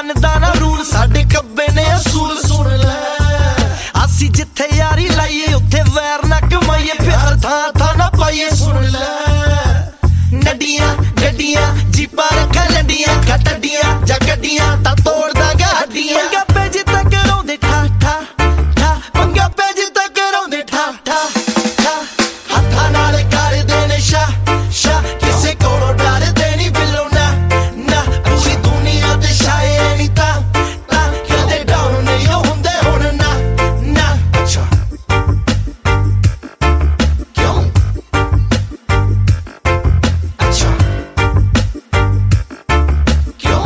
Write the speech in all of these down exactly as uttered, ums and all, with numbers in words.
ਮੰਨਦਾ ਨਾ ਰੂਲ ਸਾਡੇ ਕੱਬੇ ਨੇ ਅਸੂਲ ਸੁਣ ਲੈ ਅਸੀਂ ਜਿੱਥੇ ਯਾਰੀ ਲਾਈਏ ਉੱਥੇ ਵੈਰ ਨਾ ਕਮਾਈਏ ਪਿਆਰ ਥਾਂ ਥਾਂ ਨਾ ਪਾਈਏ ਸੁਣ ਲੈ ਨੱਡੀਆਂ ਗੱਡੀਆਂ ਜੀਪਾਂ ਰੱਖਾਂ ਲੰਡੀਆਂ ਗੱਡੀਆਂ ਜਾਂ ਗੱਡੀਆਂ ਤਾਂ ਤੋੜ ਦਾਂਗਾ ਹੱਡੀਆਂ ਪੰਗਾ ਪੈ ਜੇ ਤਾਂ ਕਰਾਉਂਦੇ ਠਾ ਠਾ ਠਾ ਪੰਗਾ ਪੈ ਜੇ ਤਾਂ ਕਰਾਉਂਦੇ ਠਾ ਠਾ ਠਾ ਹੱਥਾਂ ਨਾਲ ਕਰਦੇ ਨੇ ਸ਼ਾ ਸ਼ਾ ਕਿਸੇ ਕੋਲੋਂ ਡਰਦੇ ਨਹੀਂ ਬਿੱਲੋ ਨਾ ਨਾ ਪੂਰੀ ਦੁਨੀਆ ਤੇ ਸ਼ਾਇਰ ਨਹੀਂ ਤਾਂ ਤਾਂ ਕਦੇ ਡਾਊਨ ਨਹੀਂ ਹੁੰਦੇ ਹੁਣ ਨਾ ਨਾ ਅੱਛਾ ਕਿਉਂ ਅੱਛਾ ਕਿਉਂ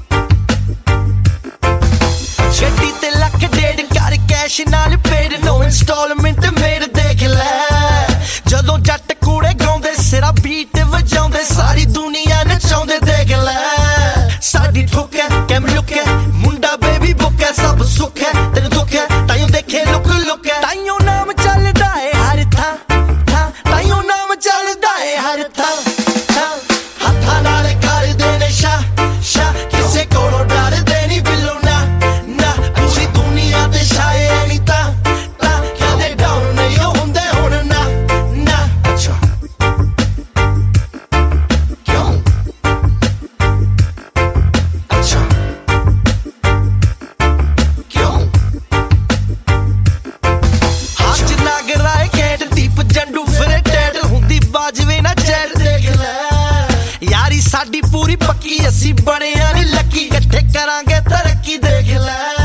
ਗੱਡੀ ਤੇ ਲੱਖ ਡੇਢ ਕਰ ਕੈਸ਼ ਨਾਲ ਪੇਡ ਨੋ ਇੰਸਟਾਲਮੈਂਟ ਮੇਡ ਦੇਖ ਲੈ ਜਦੋਂ ਜੱਟ ਕੂੜੇ ਗਾਉਂਦੇ ਸਿਰਾ ਬੀਟ ਵਜਾਉਂਦੇ ਸਾਰੀ ਦੁਨੀਆ ਨਚਾਉਂਦੇ ਦੇਖ ਲੈ ਸਾਡੀ ਠੁੱਕ ਹੈ ਕੈਮ ਲੁੱਕ ਹੈ ਮੁੰਡਾ ਬੇਬੀ ਬੁੱਕ ਹੈ ਸਭ ਸੁੱਖ ਹੈ ਤੈਨੂੰ ਦੁੱਖ ਹੈ ਤਾਈਓ ਦੇਖੇ ਲੁੱਕ ਲੁੱਕ ਹੈ ਤਾਈਓ ਨਾਮ ਚੱਲਦਾ ਏ ਹਰ ਥਾਂ ਥਾਂ ਤਾਈਓ ਨਾਮ ਚੱਲਦਾ ਏ ਹਰ ਥਾਂ ਥਾਂ ਹੱਥਾਂ ਨਾਲ ਕਰਦੇ ਨੇ ਸ਼ਾ ਸ਼ਾ ਕਿਸੇ ਕੋਲੋਂ ਡਰਦੇ ਨਹੀਂ ਬਿੱਲੋ ਨਾ ਨਾ ਪੂਰੀ ਦੁਨੀਆ ਤੇ ਸ਼ਾਇਰ ਨਹੀਂ ਤਾਂ ਤਾਂ ਕਦੇ ਡਾਊਨ ਨਹੀਂ ਹੁੰਦੇ ਹੁਣ ਨਾ ਨਾ ਅੱਛਾ ਕਿਉਂ ਅੱਛਾ ਕਿਉਂ ਹੱਥ ਨਾਗਰਾਏ ਕੈਟ ਦੀਪ ਜੰਡੂ ਫਿਰੇ ਟੈਟ ਹੁੰਦੀ ਬਾਜਵੇ ਨਾ ਚੈਟ ਦੇਖ ਲੈ ਯਾਰੀ ਸਾਡੀ ਪੂਰੀ ਪੱਕੀ ਅਸੀਂ ਬਣਿਆ ਨੀ ਲੱਕੀ ਇਕੱਠੇ ਕਰਾਂਗੇ ਤਰੱਕੀ ਦੇਖ ਲੈ